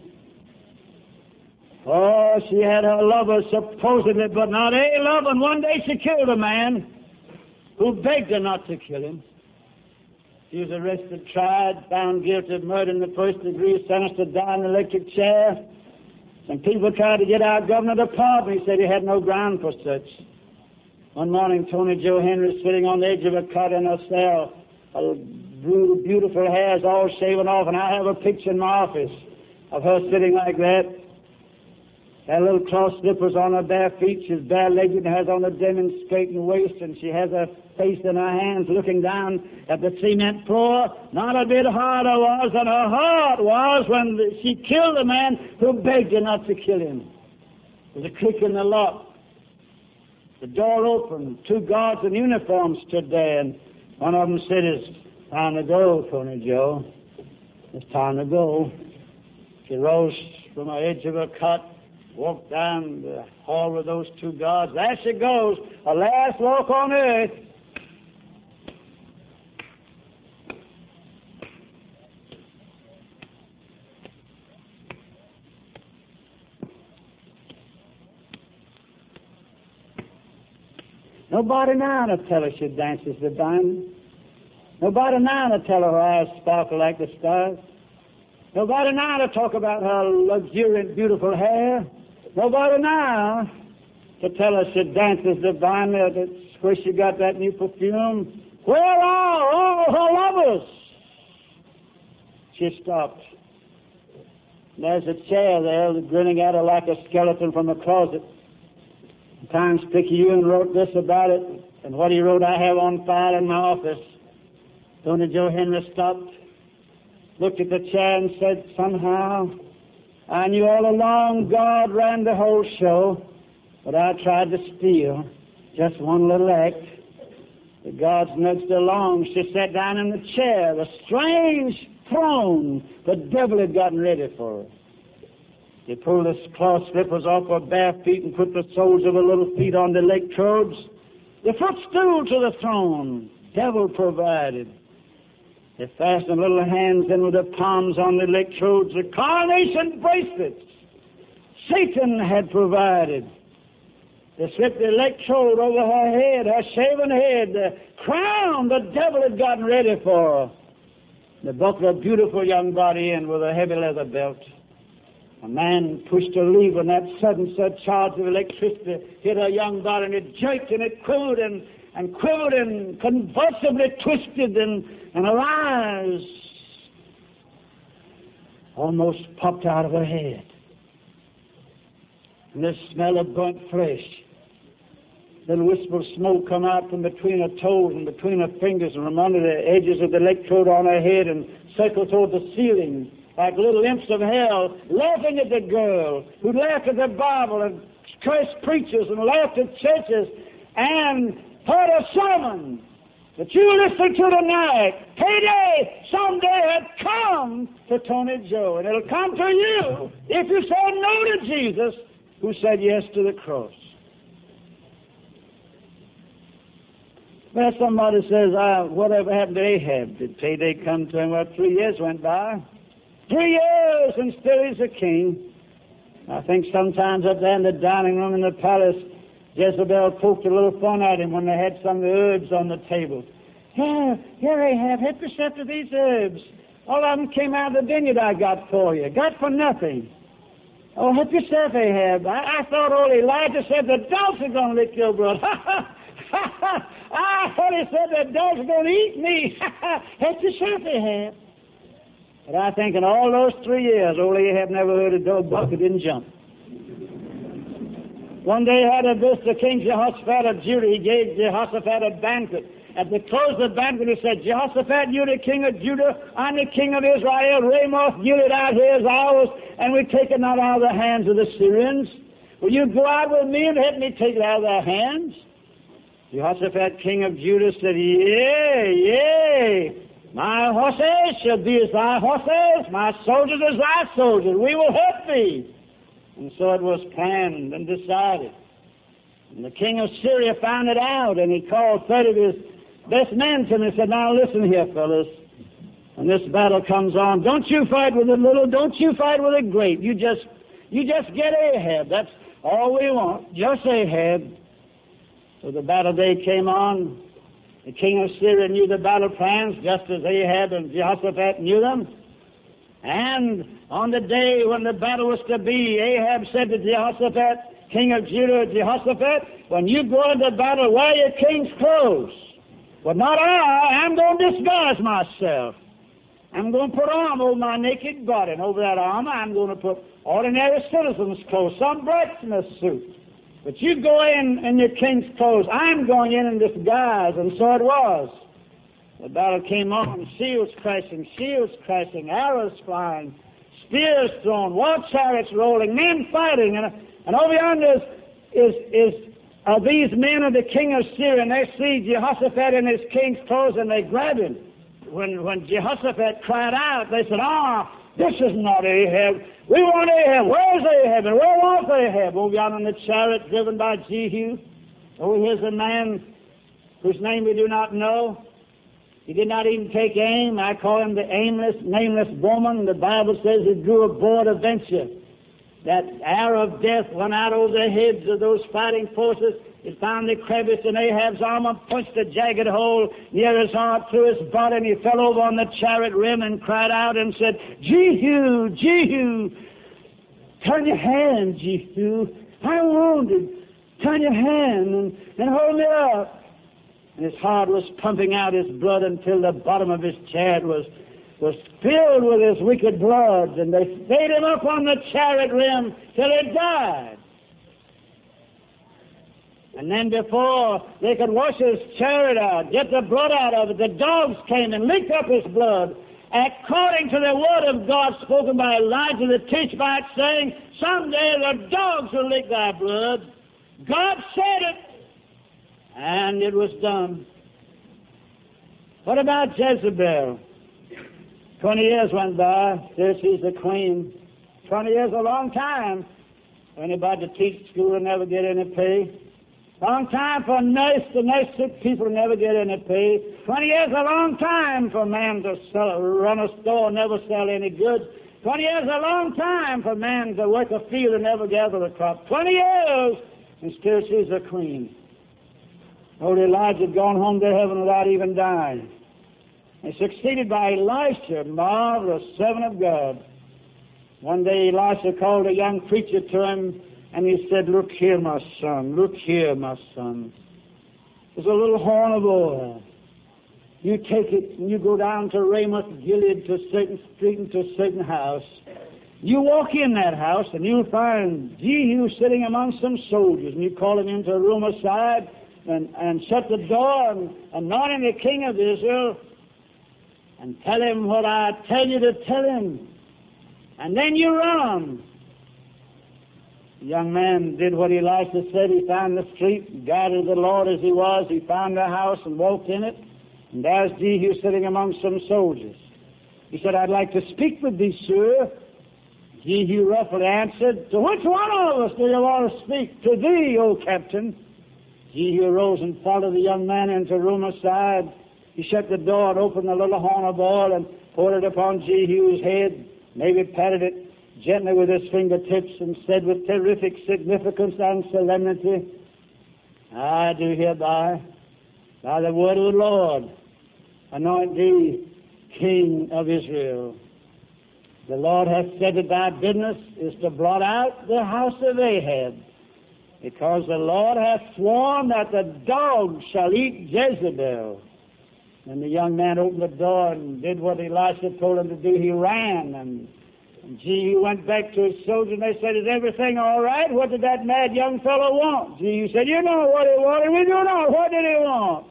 Oh, she had her lover supposedly, but not a lover, and one day she killed a man who begged her not to kill him. She was arrested, tried, found guilty of murder in the first degree, sentenced to die in an electric chair. Some people tried to get our governor to pardon. He said he had no ground for such. One morning, Tony Jo Henry, sitting on the edge of a cot in her cell, her beautiful hair's all shaven off, and I have a picture in my office of her sitting like that. Had little cloth slippers on her bare feet. She's bare-legged and has on a demonstrating waist, and she has her face in her hands looking down at the cement floor. Not a bit harder was than her heart was when she killed the man who begged her not to kill him. There was a click in the lock. The door opened. Two guards in uniform stood there, and one of them said, it's time to go, Tony Jo. It's time to go. She rose from the edge of her cot, walked down the hall with those two guards. There she goes, her last walk on earth. Nobody now to tell her she dances the diamond. Nobody now to tell her her eyes sparkle like the stars. Nobody now to talk about her luxuriant, beautiful hair. Nobody now to tell her she dances divinely, that's where she got that new perfume. Where are all her lovers? She stopped. There's a chair there grinning at her like a skeleton from a closet. Times Picayune wrote this about it, and what he wrote I have on file in my office. Tony Joe Henry stopped, looked at the chair and said, somehow, I knew all along God ran the whole show, but I tried to steal just one little act. The gods nudged her along. She sat down in the chair, the strange throne the devil had gotten ready for her. He pulled the cloth slippers off her bare feet and put the soles of her little feet on the electrodes. The footstool to the throne, devil provided. They fastened little hands in with their palms on the electrodes, the carnation bracelets Satan had provided. They slipped the electrode over her head, her shaven head, the crown the devil had gotten ready for her. They buckled a beautiful young body in with a heavy leather belt. A man pushed a lever, and that sudden surcharge of electricity hit her young body, and it jerked and it quivered and, and quivered and convulsively twisted, and, and her eyes almost popped out of her head. And the smell of burnt flesh. Little wisp of smoke come out from between her toes and between her fingers and from under the edges of the electrode on her head and circle toward the ceiling like little imps of hell, laughing at the girl who laughed at the Bible and cursed preachers and laughed at churches and heard a sermon that you listen to tonight. Payday someday had come to Tony Joe, and it'll come to you if you say no to Jesus, who said yes to the cross. Well, somebody says, ah, whatever happened to Ahab? Did payday come to him? Well, three years went by. Three years, and still he's a king. I think sometimes up there in the dining room in the palace, Jezebel poked a little fun at him when they had some of the herbs on the table. Here, here, Ahab, help yourself to these herbs. All of them came out of the vineyard I got for you. Got for nothing. Oh, help yourself, Ahab. I, I thought old Elijah said the dogs are going to lick your blood. I thought he said the dogs are going to eat me. Help yourself, Ahab. But I think in all those three years, old Ahab never heard a dog bark that didn't jump. One day he had a visit, King Jehoshaphat of Judah. He gave Jehoshaphat a banquet. At the close of the banquet, he said, Jehoshaphat, you're the king of Judah. I'm the king of Israel. Ramoth, Gilead out here is ours, and we take it not out of the hands of the Syrians. Will you go out with me and help me take it out of their hands? Jehoshaphat, king of Judah, said, Yea, yea. My horses shall be as thy horses, my soldiers as thy soldiers. We will help thee. And so it was planned and decided. And the king of Syria found it out, and he called thirty of his best men to him and said, now listen here, fellas. When this battle comes on, don't you fight with a little, don't you fight with a great. You just, you just get Ahab. That's all we want, just Ahab. So the battle day came on. The king of Syria knew the battle plans just as Ahab and Jehoshaphat knew them. And on the day when the battle was to be, Ahab said to Jehoshaphat, king of Judah, Jehoshaphat, when you go into battle, wear your king's clothes. But not I. I'm going to disguise myself. I'm going to put armor over my naked body. And over that armor, I'm going to put ordinary citizen's clothes, some blacksmith suit. But you go in in your king's clothes. I'm going in in disguise. And so it was. The battle came on, shields crashing, shields crashing, arrows flying, spears thrown, war chariots rolling, men fighting. And, and over yonder is, is, is are these men of the king of Syria, and they see Jehoshaphat in his king's clothes, and they grab him. When, when Jehoshaphat cried out, they said, ah, this is not Ahab. We want Ahab. Where's Ahab? And where was Ahab? Over yonder in the chariot driven by Jehu. Oh, here's a man whose name we do not know. He did not even take aim. I call him the aimless, nameless woman. The Bible says he drew a bow to venture. That arrow of death went out over the heads of those fighting forces. It found the crevice in Ahab's armor, punched a jagged hole near his heart, through his body, and he fell over on the chariot rim and cried out and said, Jehu, Jehu, turn your hand, Jehu. I'm wounded. Turn your hand and, and hold me up. And his heart was pumping out his blood until the bottom of his chariot was, was filled with his wicked blood. And they stayed him up on the chariot rim till he died. And then before they could wash his chariot out, get the blood out of it, the dogs came and licked up his blood, according to the word of God spoken by Elijah the Tishbite, saying, someday the dogs will lick thy blood. God said it, and it was done. What about Jezebel? Twenty years went by. Still she's the queen. Twenty years is a long time. Anybody to teach school and never get any pay. Long time for a nurse to nurse sick people and never get any pay. Twenty years is a long time for a man to sell, run a store and never sell any goods. Twenty years is a long time for a man to work a field and never gather a crop. Twenty years, and still she's a queen. Old Elijah had gone home to heaven without even dying. And succeeded by Elisha, marvelous servant of God. One day Elisha called a young preacher to him, and he said, look here, my son, look here, my son. There's a little horn of oil. You take it and you go down to Ramoth Gilead, to a certain street and to a certain house. You walk in that house and you'll find Jehu sitting among some soldiers, and you call him into a room aside and, and shut the door and anoint the king of Israel and tell him what I tell you to tell him. And then you run. The young man did what Elisha said. He found the street, guided the Lord as he was. He found the house and walked in it. And there's Jehu sitting among some soldiers. He said, I'd like to speak with thee, sir. Jehu roughly answered, to which one of us do you want to speak? To thee, O captain. Jehu arose and followed the young man into a room aside. He shut the door and opened the little horn of oil and poured it upon Jehu's head, maybe patted it gently with his fingertips, and said with terrific significance and solemnity, I do hereby, by the word of the Lord, anoint thee King of Israel. The Lord hath said that thy business is to blot out the house of Ahab, because the Lord hath sworn that the dogs shall eat Jezebel. And the young man opened the door and did what Elisha told him to do. He ran, and And Jehu went back to his soldiers, and they said, is everything all right? What did that mad young fellow want? Jehu said, you know what he wanted. We do know. What did he want?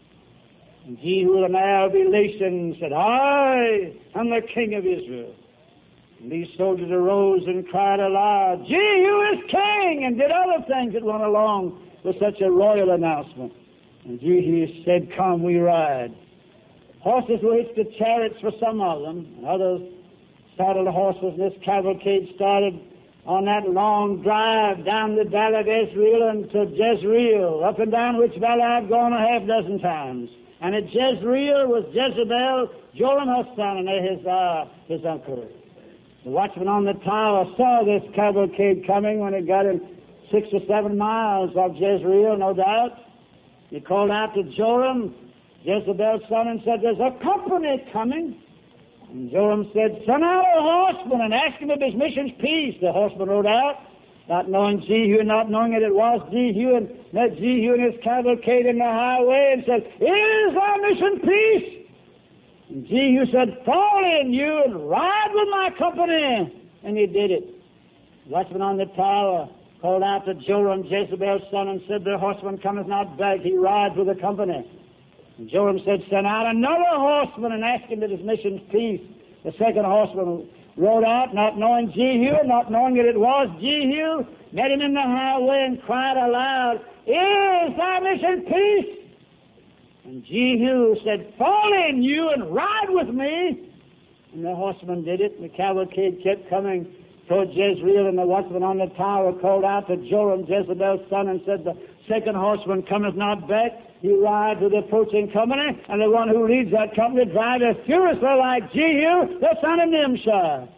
And Jehu, with an air of elation, said, I am the king of Israel. And these soldiers arose and cried aloud, Jehu is king, and did other things that went along with such a royal announcement. And Jehu said, come, we ride. Horses were hitched to chariots for some of them, and others saddled horses. This cavalcade started on that long drive down the valley of Israel and to Jezreel, up and down which valley I've gone a half dozen times. And at Jezreel was Jezebel, Joram her son, and his, uh, his uncle. The watchman on the tower saw this cavalcade coming when it got in six or seven miles of Jezreel, no doubt. He called out to Joram, Jezebel's son, and said, there's a company coming. And Joram said, send out a horseman and ask him if his mission's peace. The horseman rode out, not knowing Jehu, not knowing that it was Jehu, and met Jehu and his cavalcade in the highway and said, is our mission peace? And Jehu said, fall in you and ride with my company. And he did it. The watchman on the tower called out to Joram, Jezebel's son, and said, the horseman cometh not back, he rides with the company. And Joram said, send out another horseman and ask him that his mission's peace. The second horseman rode out, not knowing Jehu, not knowing that it was Jehu, met him in the highway and cried aloud, is thy mission peace? And Jehu said, fall in you and ride with me. And the horseman did it, and the cavalcade kept coming toward Jezreel, and the watchman on the tower called out to Joram, Jezebel's son, and said, the second horseman cometh not back. He rides with the approaching company, and the one who leads that company driveth furiously like Jehu, the son of Nimshi.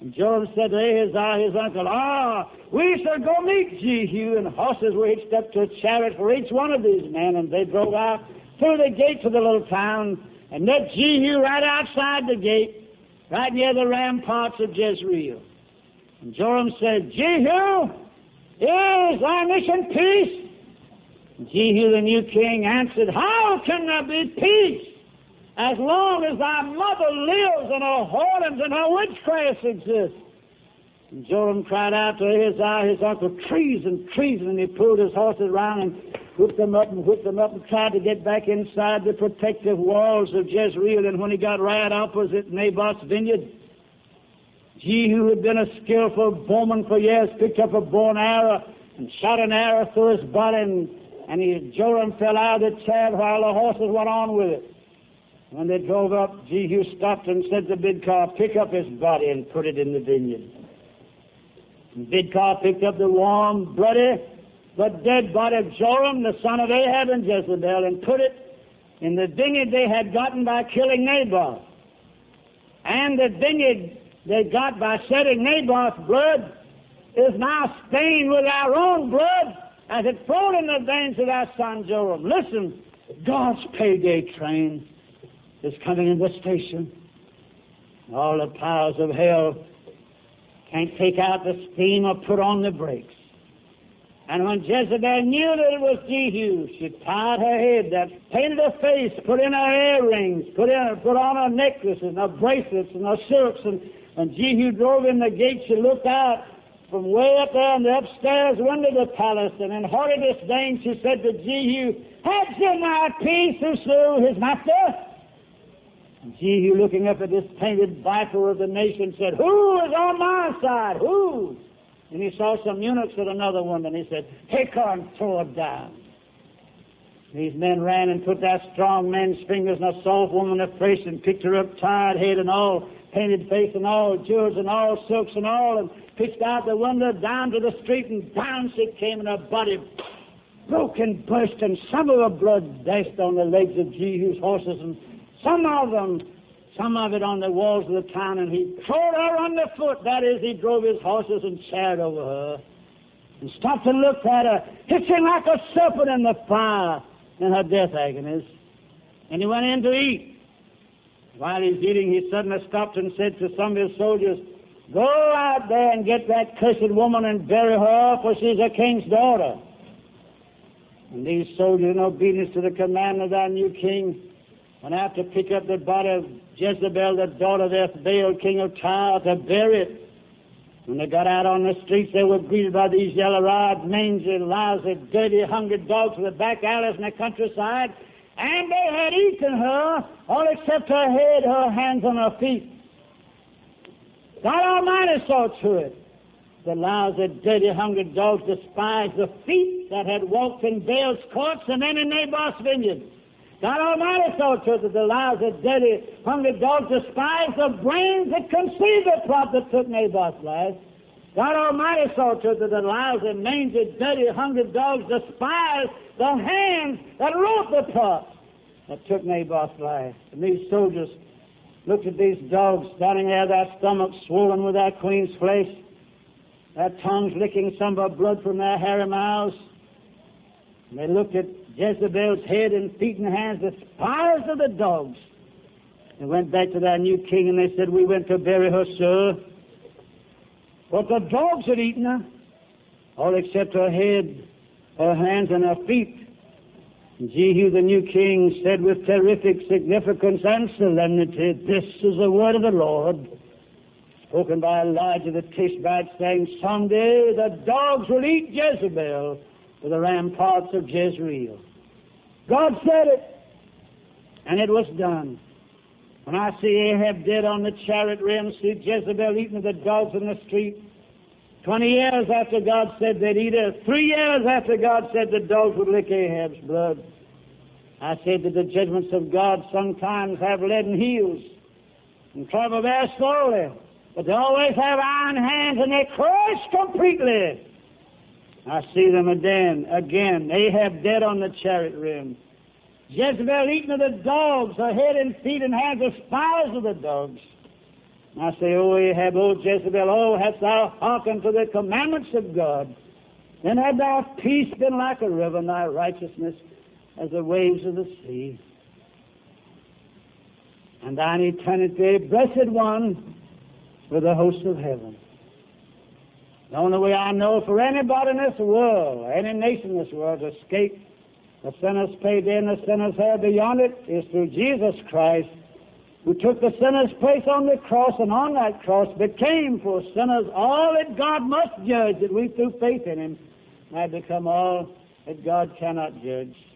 And Joram said to Ahaziah, his uncle, Ah, we shall go meet Jehu. And horses were hitched up to a chariot for each one of these men, and they drove out through the gates of the little town and met Jehu right outside the gate, right near the ramparts of Jezreel. And Joram said, Jehu, is thy mission peace? And Jehu, the new king, answered, How can there be peace as long as thy mother lives and her whoredoms and her witchcrafts exist? And Joram cried out to Ahaziah, his uncle, Treason, treason, and he pulled his horses around and whipped them up and whipped them up and tried to get back inside the protective walls of Jezreel. And when he got right opposite Naboth's vineyard, Jehu, who had been a skillful bowman for years, picked up a bow and arrow and shot an arrow through his body, and, and he, Joram fell out of the chariot while the horses went on with it. When they drove up, Jehu stopped and said to Bidkar, Pick up his body and put it in the vineyard. And Bidkar picked up the warm, bloody, but dead body of Joram, the son of Ahab and Jezebel, and put it in the vineyard they had gotten by killing Naboth. And the vineyard they got by shedding Naboth's blood is now stained with our own blood as it flowed in the veins of our son Joram. Listen, God's payday train is coming in the station. All the powers of hell can't take out the steam or put on the brakes. And when Jezebel knew that it was Jehu, she tied her head, that painted her face, put in her earrings, put in, put on her necklaces and her bracelets and her silks. And when Jehu drove in the gate, she looked out from way up there in the upstairs window of the palace, and in haughty disdain she said to Jehu, Had you not peace who slew his master? And Jehu, looking up at this painted viper of the nation, said, Who is on my side? Who? And he saw some eunuchs with another woman. He said, Take her and throw her down. These men ran and put that strong man's fingers in a soft woman's face and picked her up, tired head and all, painted face and all, jewels and all, silks and all, and pitched out the window down to the street, and down she came, and her body broke and burst, and some of her blood dashed on the legs of Jehu's horses, and some of them, some of it on the walls of the town, and he trod her underfoot. That is, he drove his horses and chariot over her, and stopped and looked at her, hitching like a serpent in the fire in her death agonies. And he went in to eat. While he's eating, he suddenly stopped and said to some of his soldiers, Go out there and get that cursed woman and bury her, for she's a king's daughter. And these soldiers, in obedience to the command of our new king, went out to pick up the body of Jezebel, the daughter of Ethbaal, king of Tyre, to bury it. When they got out on the streets, they were greeted by these yellow-eyed, mangy, lousy, dirty, hungry dogs from the back alleys in the countryside, and they had eaten her, all except her head, her hands, and her feet. God Almighty saw to it. The lousy, dirty, hungry dogs despised the feet that had walked in Baal's courts and then in Naboth's vineyard. God Almighty saw to it that the lousy, dirty, hungry dogs despised the brains that conceived the plot that took Naboth's life. God Almighty saw to it that the lousy, mangy, dirty, hungry dogs despised the hands that wrote the plot that took Naboth's life. And these soldiers looked at these dogs standing there, their stomachs swollen with their queen's flesh, their tongues licking some of her blood from their hairy mouths. And they looked at Jezebel's head and feet and hands, the spires of the dogs. They went back to their new king and they said, We went to bury her, sir, but the dogs had eaten her, all except her head, her hands, and her feet. And Jehu, the new king, said with terrific significance and solemnity, This is the word of the Lord, spoken by Elijah the Tishbite, saying, Someday the dogs will eat Jezebel to the ramparts of Jezreel. God said it, and it was done. When I see Ahab dead on the chariot rim, see Jezebel eating the dogs in the street, twenty years after God said they'd eat her, three years after God said the dogs would lick Ahab's blood, I said that the judgments of God sometimes have leaden heels and travel very slowly, but they always have iron hands and they crush completely. I see them again, again, Ahab dead on the chariot rim, Jezebel eating of the dogs, her head and feet and hands the spires of the dogs. I say, O Ahab, O Jezebel, oh, hast thou hearkened to the commandments of God? Then had thy peace been like a river, and thy righteousness as the waves of the sea. And thine eternity, blessed one, with the hosts of heaven. The only way I know for anybody in this world, any nation in this world, to escape the sinner's payday and the sinner's hell beyond it is through Jesus Christ, who took the sinner's place on the cross, and on that cross became for sinners all that God must judge, that we through faith in him might become all that God cannot judge.